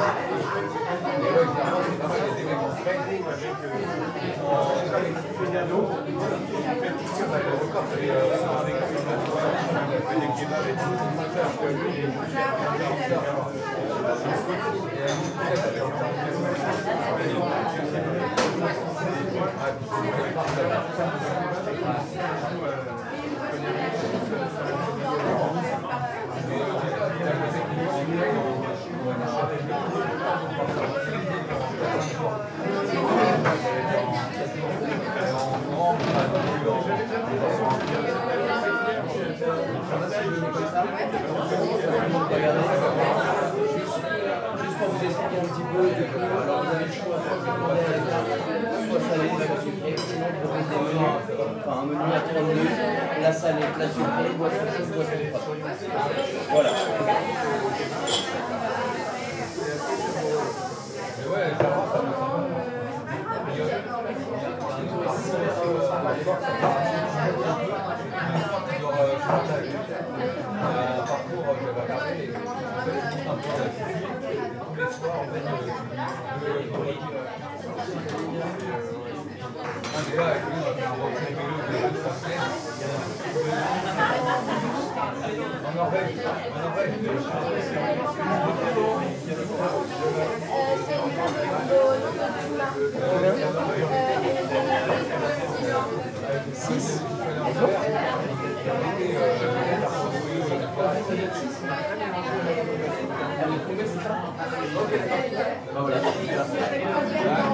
Juste pour vous expliquer un petit peu, alors vous avez le choix, soit salé, soit sucré, sinon on propose des menus, enfin un menu à 30 minutes, la salée, la sucrée, boisson chaude, boisson froide. Voilà. Voilà.